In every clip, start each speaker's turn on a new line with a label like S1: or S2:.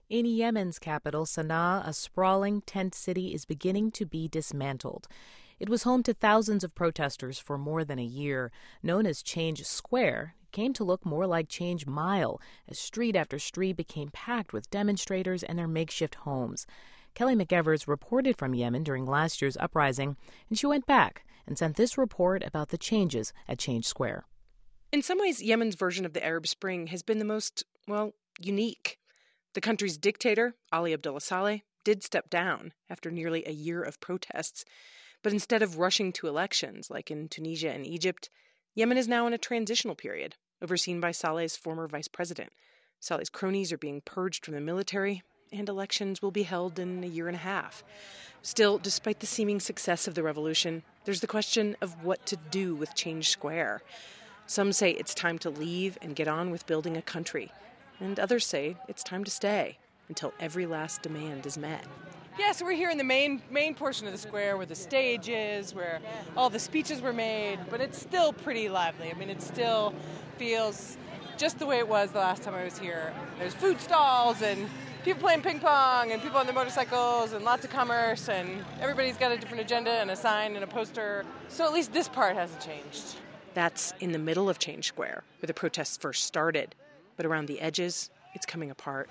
S1: In Yemen's capital, Sana'a, a sprawling tent city is beginning to be dismantled. It was home to thousands of protesters for more than a year. Known as Change Square, it came to look more like Change Mile, as street after street became packed with demonstrators and their makeshift homes. Kelly McEvers reported from Yemen during last year's uprising, and she went back and sent this report about the changes at Change Square.
S2: In some ways, Yemen's version of the Arab Spring has been the most, unique. The country's dictator, Ali Abdullah Saleh, did step down after nearly a year of protests. But instead of rushing to elections like in Tunisia and Egypt, Yemen is now in a transitional period, overseen by Saleh's former vice president. Saleh's cronies are being purged from the military, and elections will be held in a year and a half. Still, despite the seeming success of the revolution, there's the question of what to do with Change Square. Some say it's time to leave and get on with building a country, and others say it's time to stay until every last demand is met.
S3: Yeah, so we're here in the main portion of the square where the stage is, where all the speeches were made, but it's still pretty lively. I mean, it still feels just the way it was the last time I was here. There's food stalls and people playing ping pong and people on their motorcycles and lots of commerce, and everybody's got a different agenda and a sign and a poster. So at least this part hasn't changed.
S2: That's in the middle of Change Square, where the protests first started. But around the edges, it's coming apart.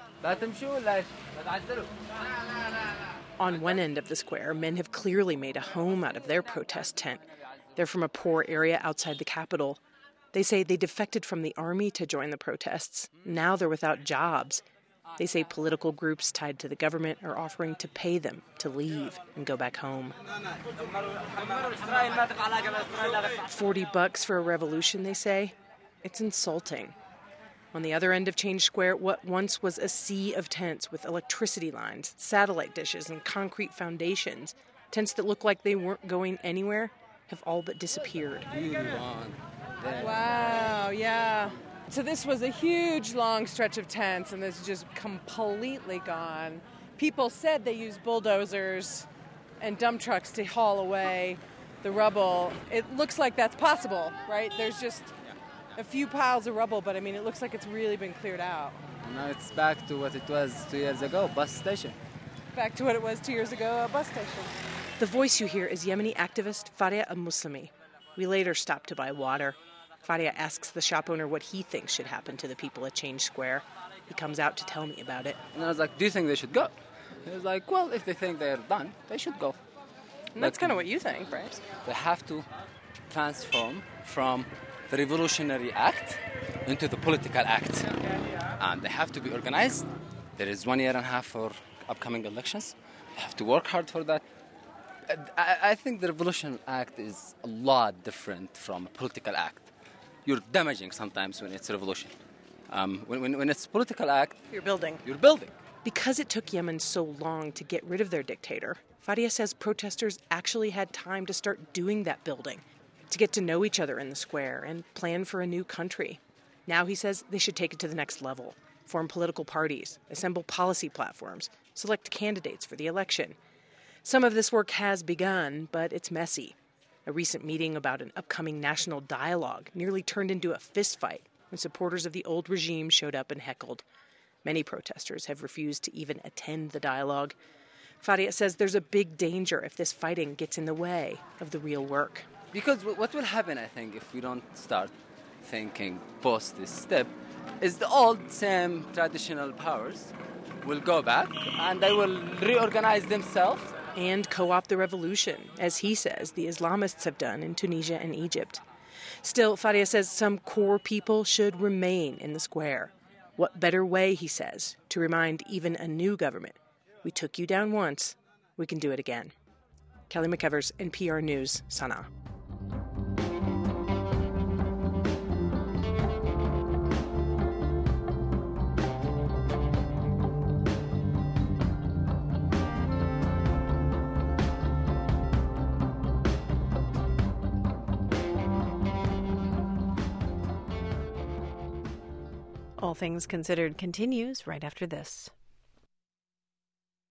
S2: On one end of the square, men have clearly made a home out of their protest tent. They're from a poor area outside the capital. They say they defected from the army to join the protests. Now they're without jobs. They say political groups tied to the government are offering to pay them to leave and go back home. $40 for a revolution, they say. It's insulting. On the other end of Change Square, what once was a sea of tents with electricity lines, satellite dishes, and concrete foundations, tents that look like they weren't going anywhere, have all but disappeared.
S3: Wow, yeah. So this was a huge, long stretch of tents, and this is just completely gone. People said they used bulldozers and dump trucks to haul away the rubble. It looks like that's possible, right? There's just a few piles of rubble, but I mean, it looks like it's really been cleared out.
S4: Now it's back to what it was 2 years ago, bus station.
S3: Back to what it was 2 years ago, a bus station.
S2: The voice you hear is Yemeni activist Faria al-Muslimi. We later stopped to buy water. Faria asks the shop owner what he thinks should happen to the people at Change Square. He comes out to tell me about it.
S4: And I was like, do you think they should go? He was like, well, if they think they're done, they should go.
S3: And that's kind of what you think, right?
S4: They have to transform from the revolutionary act into the political act. And they have to be organized. There is 1 year and a half for upcoming elections. They have to work hard for that. I think the Revolution Act is a lot different from a political act. You're damaging sometimes when it's a revolution. When it's a political act...
S2: You're building.
S1: Because it took Yemen so long to get rid of their dictator, Faria says protesters actually had time to start doing that building, to get to know each other in the square and plan for a new country. Now he says they should take it to the next level, form political parties, assemble policy platforms, select candidates for the election. Some of this work has begun, but it's messy. A recent meeting about an upcoming national dialogue nearly turned into a fistfight when supporters of the old regime showed up and heckled. Many protesters have refused to even attend the dialogue. Faria says there's a big danger if this fighting gets in the way of the real work.
S4: Because what will happen, I think, if we don't start thinking post this step, is the old same traditional powers will go back and they will reorganize themselves.
S1: And co-opt the revolution, as he says the Islamists have done in Tunisia and Egypt. Still, Faria says some core people should remain in the square. What better way, he says, to remind even a new government, we took you down once, we can do it again. Kelly McEvers, NPR News, Sana'a.
S5: All Things Considered continues right after this.